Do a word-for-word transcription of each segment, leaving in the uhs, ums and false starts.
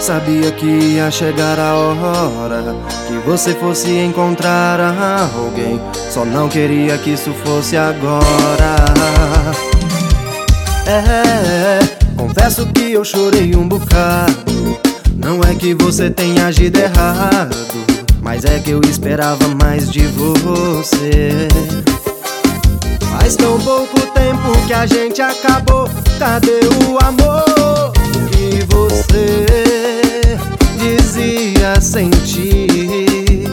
Sabia que ia chegar a hora que você fosse encontrar alguém. Só não queria que isso fosse agora. É, confesso que eu chorei um bocado. Não é que você tenha agido errado, mas é que eu esperava mais de você. Faz tão pouco tempo que a gente acabou. Cadê o amor que você dizia sentir?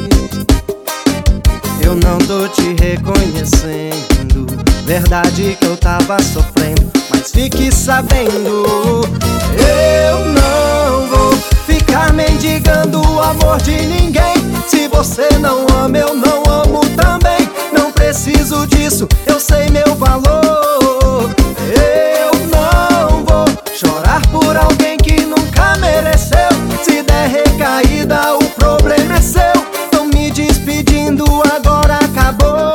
Eu não tô te reconhecendo. Verdade que eu tava sofrendo, mas fique sabendo, eu não vou ficar mendigando o amor de ninguém. Se você não ama, eu não amo também. Não preciso disso, eu sei meu valor. Eu não vou chorar por alguém que nunca mereceu. Se der recaída, o problema é seu. Tô me despedindo, agora acabou.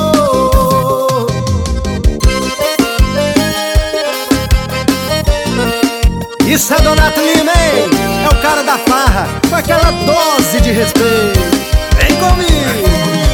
Isso é Donato Lima, hein? É o cara da farra, com aquela dose de respeito. Vem comigo!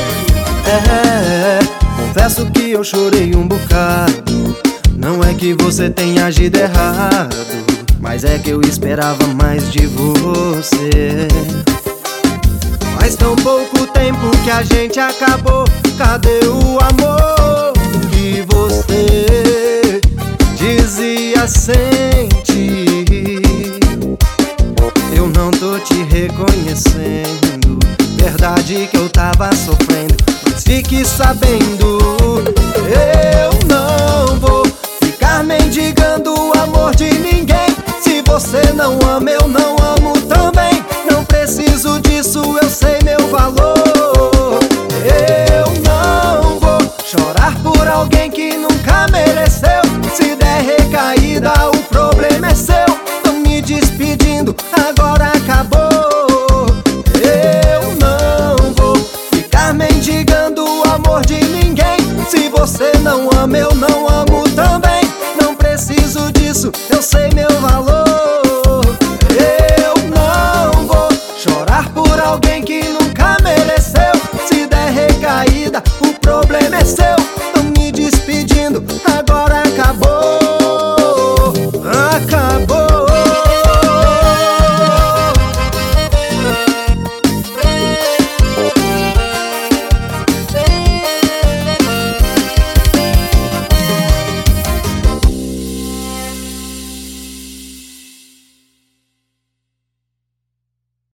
É, confesso que eu chorei um bocado. Não é que você tenha agido errado, mas é que eu esperava mais de você. Faz tão pouco tempo que a gente acabou. Cadê o amor que você dizia sentir? Eu não tô te reconhecendo. Verdade que eu tava sofrendo, mas fique sabendo, eu não vou ficar mendigando o amor de ninguém. Se você não ama, eu não amo também.